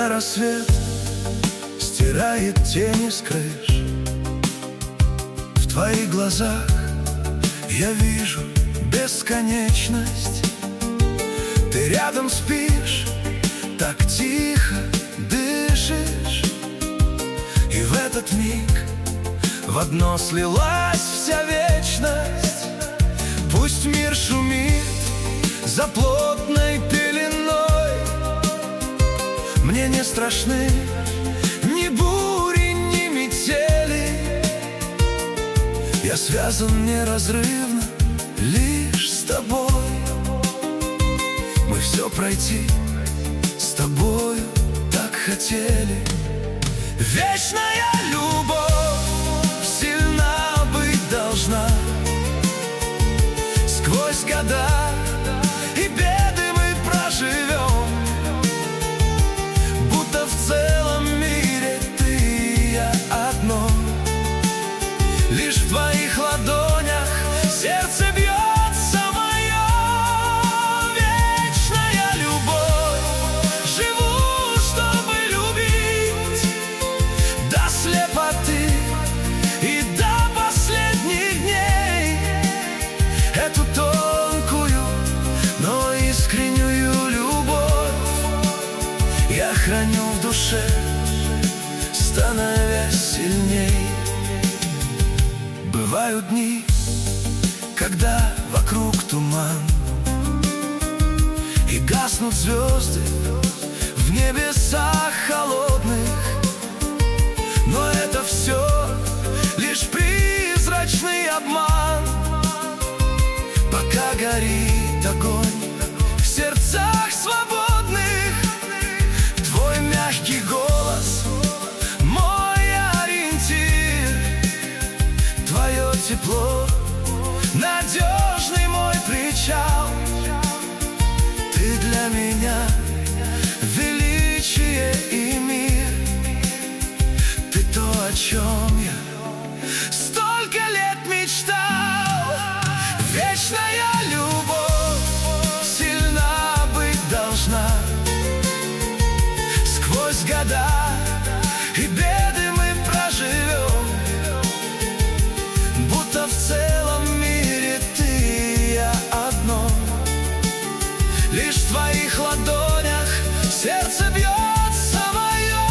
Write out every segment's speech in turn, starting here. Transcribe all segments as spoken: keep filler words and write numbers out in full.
Когда рассвет стирает тени с крыш, в твоих глазах я вижу бесконечность. Ты рядом спишь, так тихо дышишь, и в этот миг в одно слилась вся вечность. Пусть мир шумит за плотной пеленой, мне не страшны ни бури, ни метели. Я связан неразрывно лишь с тобой. Мы все пройти с тобою так хотели. Вечная любовь сильна быть должна. Сквозь года и беды мы проживем, будто в целом мире ты и я одно. Лишь в твоих ладонях сердце бьется мое. Вечная любовь, живу, чтобы любить до слепоты и до последних дней. Эту тонкую, но искреннюю любовь я храню в душе, становясь сильней. Бывают дни, когда вокруг туман, и гаснут звезды в небесах холодных. Но это все лишь призрачный обман. Пока горит огонь в сердцах свободных, твой мягкий голос — мой ориентир. Твое тепло — надежный мой причал. Ты для меня величие и мир. Ты то, о чем я столько лет мечтал. Вечная любовь сильна быть должна. Сквозь года и беды мы проживем, будто в целом мире ты и я одно. Лишь в твоих ладонях сердце бьется мое.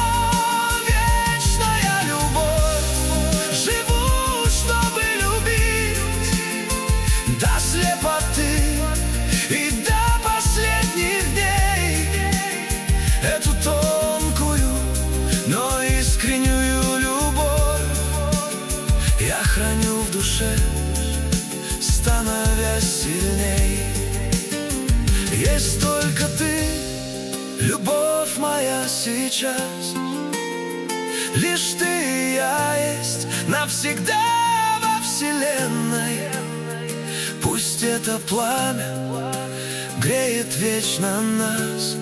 Вечная любовь, живу, чтобы любить до слепоты и до последних дней. Эту тонкую, но искреннюю любовь я храню в душе, становясь сильней. Есть только ты, любовь моя сейчас. Лишь ты и я есть навсегда во вселенной. Пусть это пламя греет вечно нас,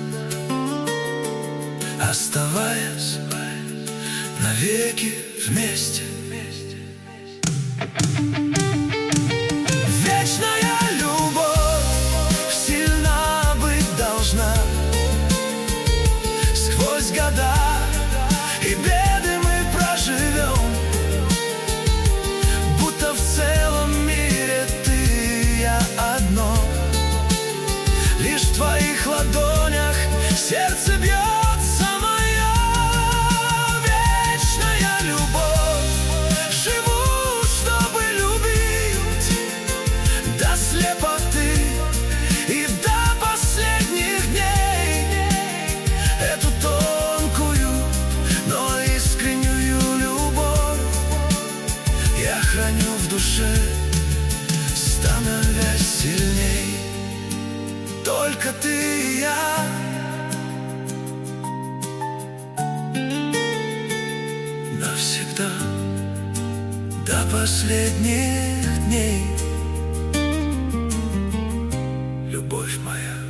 оставаясь навеки вместе. Вечная любовь сильна быть должна. Сквозь года и беды мы проживем, будто в целом мире ты и я одно. Лишь в твоих ладонях сердце бьется мое. Вечная любовь, живу, чтобы любить до слепоты и до последних дней. Эту тонкую, но искреннюю любовь я храню в душе, становясь сильней. Только ты и я, навсегда до последних дней. Любовь моя.